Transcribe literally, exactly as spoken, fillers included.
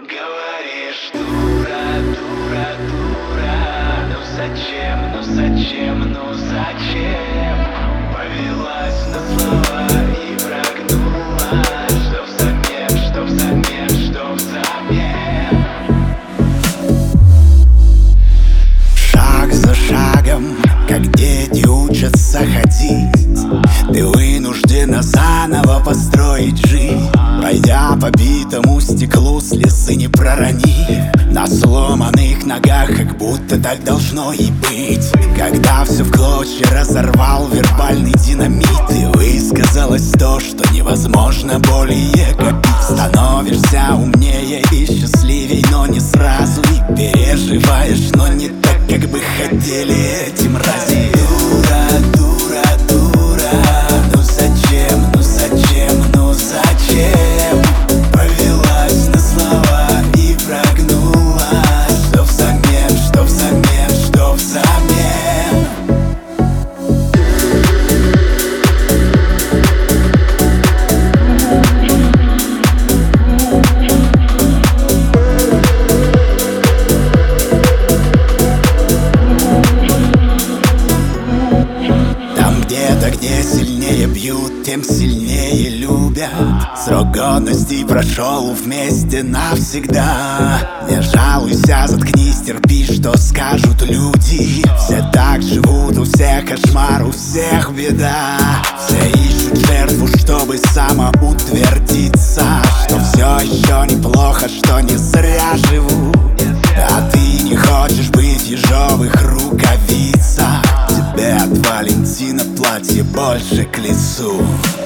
Говоришь, дура, дура, дура. Ну зачем, ну зачем, ну зачем повелась на слова и прогнула? Что взамен, что взамен, что взамен? Шаг за шагом, как дети учатся ходить, ты вынуждена заново построить жизнь, пройдя по битому стеклу, слезы не проронив, на сломанных ногах, как будто так должно и быть. Когда все в клочья разорвал вербальный динамит, и высказалось то, что невозможно более копить. Становишься умнее и счастливей, но не сразу, и переживаешь, но не так, как бы хотели эти мрази. Дура, дура, дура. Ну зачем, ну зачем, ну зачем повелась на слова и прогнулась? Что взамен, что взамен, что взамен? Где-то, где сильнее бьют, тем сильнее любят. Срок годности прошел вместе навсегда. Не жалуйся, заткнись, терпи, что скажут люди. Все так живут, у всех кошмар, у всех беда. Все ищут жертву, чтобы самоутвердиться, что все еще неплохо, что не зря живу. А ты не хочешь быть в ежовых рукавицах. Тебе от Валентина платье больше к лицу.